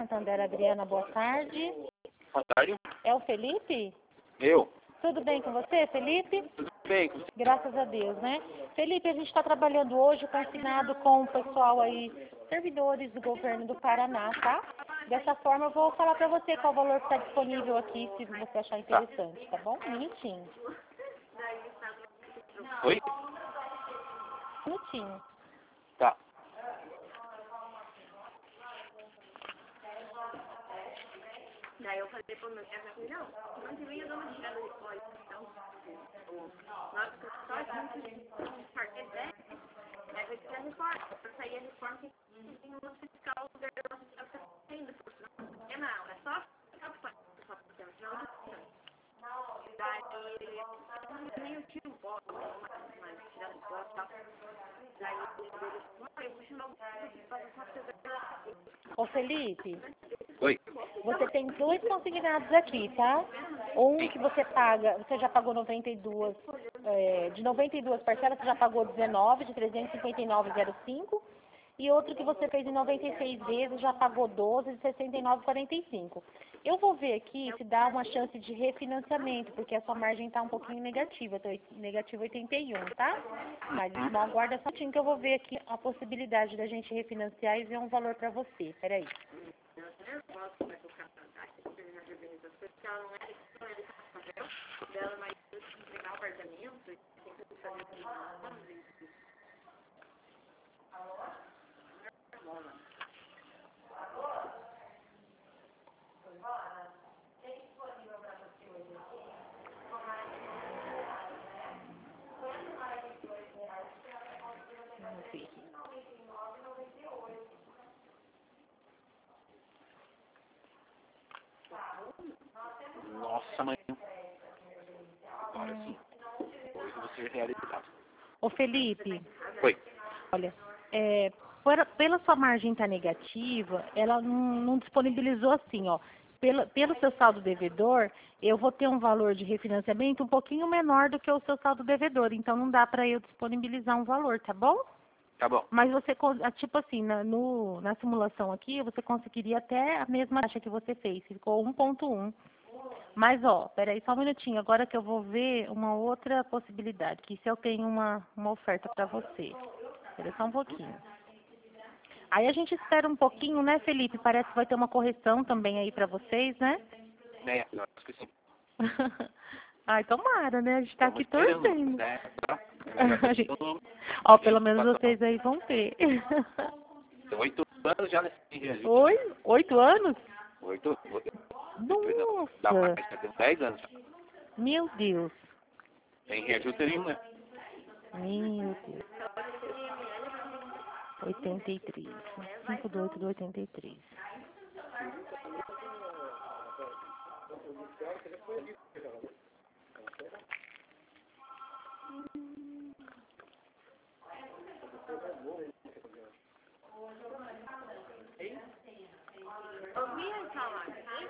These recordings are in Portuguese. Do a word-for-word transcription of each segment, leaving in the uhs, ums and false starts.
Santander, Adriana, boa tarde. Boa tarde. É o Felipe? Eu. Tudo bem com você, Felipe? Tudo bem com você? Graças a Deus, né? Felipe, a gente está trabalhando hoje consignado com o pessoal aí, servidores do governo do Paraná, tá? Dessa forma eu vou falar para você qual o valor que está disponível aqui, se você achar interessante, tá bom? Um minutinho. Oi? Um minutinho. Tá. Daí eu falei pro meu chefe, assim, não, não que vem eu dou uma tirada de fora, então, o nosso escritório, um parquet dez, aí vai ter a reforma, pra sair a reforma que tem um outro fiscal da ainda, porque não, é só ficar para só para daí, nem o tio pode, mas tirar do fora, tá? Daí eu vou chamar o para fazer. Ô Felipe, Oi. você tem dois consignados aqui, tá? Um que você paga, você já pagou noventa e duas, é, de noventa e duas parcelas, você já pagou dezenove, de trezentos e cinquenta e nove vírgula zero cinco. E outro que você fez em noventa e seis vezes, já pagou doze, de sessenta e nove vírgula quarenta e cinco. Eu vou ver aqui se dá uma chance de refinanciamento, porque a sua margem está um pouquinho negativa, tá negativa oitenta e um, tá? Mas não aguarda só um pouquinho que eu vou ver aqui a possibilidade da gente refinanciar e ver um valor para você. Peraí. Vamos ver aqui. Nossa, mãe. Agora sim. Hoje você realizado. Ô Felipe, Oi. olha, é, por- pela sua margem estar negativa, ela não, não disponibilizou assim, ó. Pela, pelo seu saldo devedor, eu vou ter um valor de refinanciamento um pouquinho menor do que o seu saldo devedor, então não dá para eu disponibilizar um valor, tá bom? Tá bom. Mas você, con- ah, tipo assim, na, no, na simulação aqui, você conseguiria até a mesma taxa que você fez, ficou um ponto um. Mas, ó, peraí só um minutinho, agora que eu vou ver uma outra possibilidade, que se eu tenho uma, uma oferta para você. Espera só um pouquinho. Aí a gente espera um pouquinho, né, Felipe? Parece que vai ter uma correção também aí para vocês, né? É, eu acho que sim. Ai, tomara, né? A gente tá Estamos aqui esperando, torcendo. né? Tá? A gente- Ó, pelo menos vocês aí vão ter. Tem oito anos já nesse reajuste. Oi? Oito anos? Oito? Não, dá Nossa! mais, já tem dez anos. Meu Deus! Tem reajuste nenhum, né? Meu Deus! oitenta e três. cinco do oito do oitenta e três. Eu vi essa lá,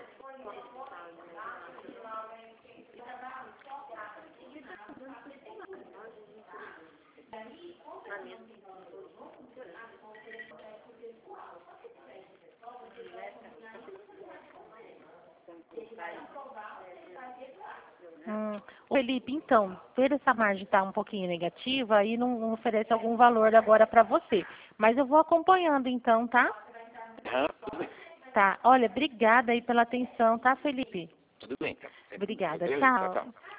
Hum. Ô, Felipe, então, ver essa margem tá um pouquinho negativa, aí não, não oferece algum valor agora para você. Mas eu vou acompanhando então, tá? Aham, tudo bem. Tá. Olha, obrigada aí pela atenção, tá, Felipe? Tudo bem, tá? Obrigada. Beleza, Tchau. tchau.